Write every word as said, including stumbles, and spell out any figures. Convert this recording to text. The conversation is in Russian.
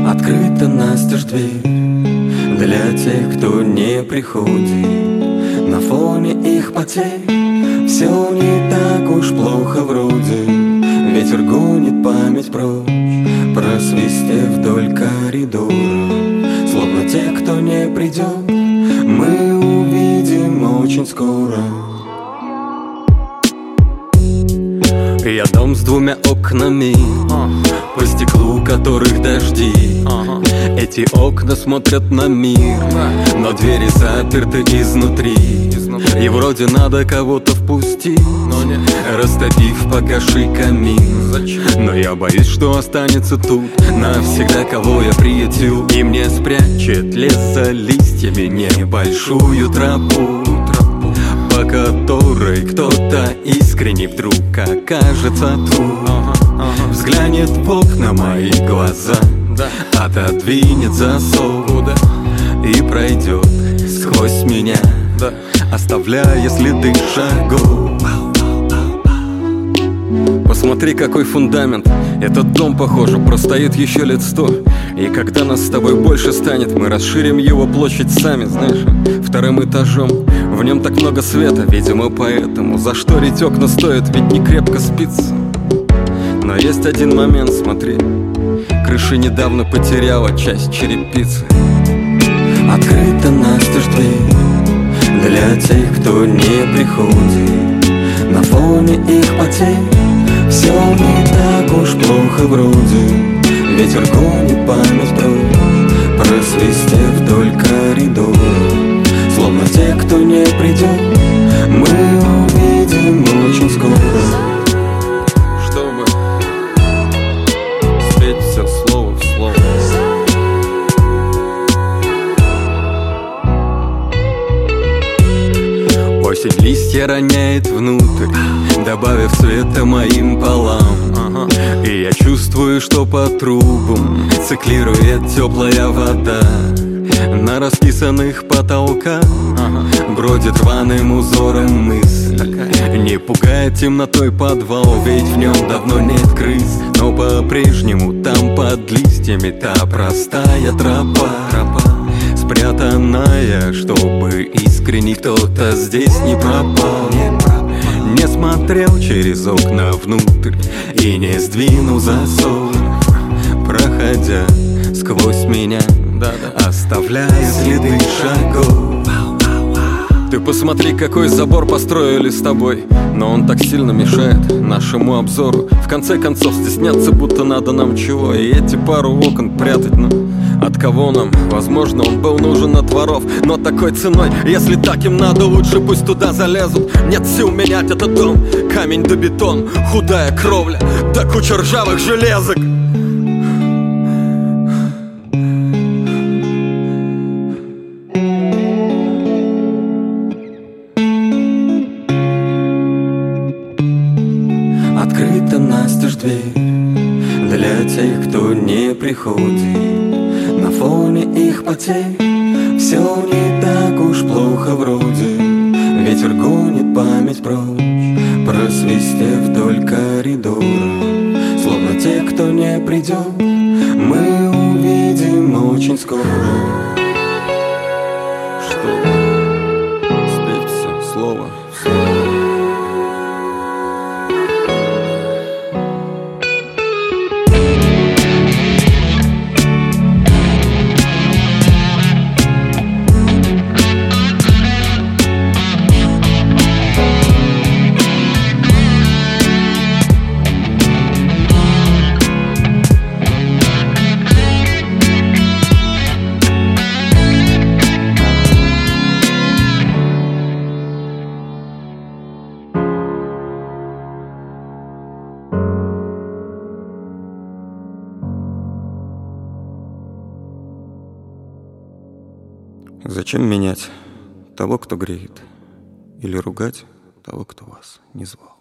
Открыта настежь дверь для тех, кто не приходит. На фоне их потерь все не так уж плохо вроде. Ветер гонит память прочь, просвистев вдоль коридора. Словно те, кто не придет, мы увидим очень скоро. Я дом с двумя окнами, по стеклу которых дожди. Эти окна смотрят на мир, но двери заперты изнутри. И вроде надо кого-то впустить, растопив погасший камин. Но я боюсь, что останется тут навсегда, кого я приютил. И мне спрячет лес за листьями небольшую тропу, по которой кто-то искренне вдруг окажется тут. Взглянет в окна мои глаза, отодвинет засов и пройдет сквозь меня, оставляя следы шагов. Посмотри, какой фундамент. Этот дом, похоже, простоит еще лет сто. И когда нас с тобой больше станет, мы расширим его площадь сами, знаешь, вторым этажом. В нем так много света, видимо, поэтому зашторить окна стоит, ведь не крепко спится. Но есть один момент, смотри. Крыша недавно потеряла часть черепицы. Открыта настежь дверь для тех, кто не приходит. На фоне их потерь все не так уж плохо вроде. Ветер гонит память прочь, просвистев вдоль коридора. Словно те, кто не придет, мы увидим очень скоро. Чтобы спеть все слово в слово. Осень листья роняет внутрь, добавив света моим полам. ага. И я чувствую, что по трубам циклирует теплая вода. На расписанных потолках ага. бродит рваным узором мысль. Не пугает темнотой подвал, ведь в нем давно нет крыс. Но по-прежнему там под листьями та простая тропа, тропа спрятанная, чтобы искренне кто-то здесь не пропал. Не смотрел через окна внутрь и не сдвинул засов, проходя сквозь меня, оставляя следы шагов. Ты посмотри, какой забор построили с тобой, но он так сильно мешает нашему обзору. В конце концов стесняться будто надо нам чего, и эти пару окон прятать, ну от кого нам? Возможно, он был нужен от воров, но такой ценой, если так им надо, лучше пусть туда залезут. Нет сил менять этот дом, камень да бетон, худая кровля, да куча ржавых железок. Открыта настежь дверь для тех, кто не приходит. На фоне их потерь все не так уж плохо вроде. Ветер гонит память прочь, просвистев вдоль коридора. Словно те, кто не придет, мы увидим очень скоро. Чтобы спеть все слово в слово. Зачем менять того, кто греет, или ругать того, кто вас не звал?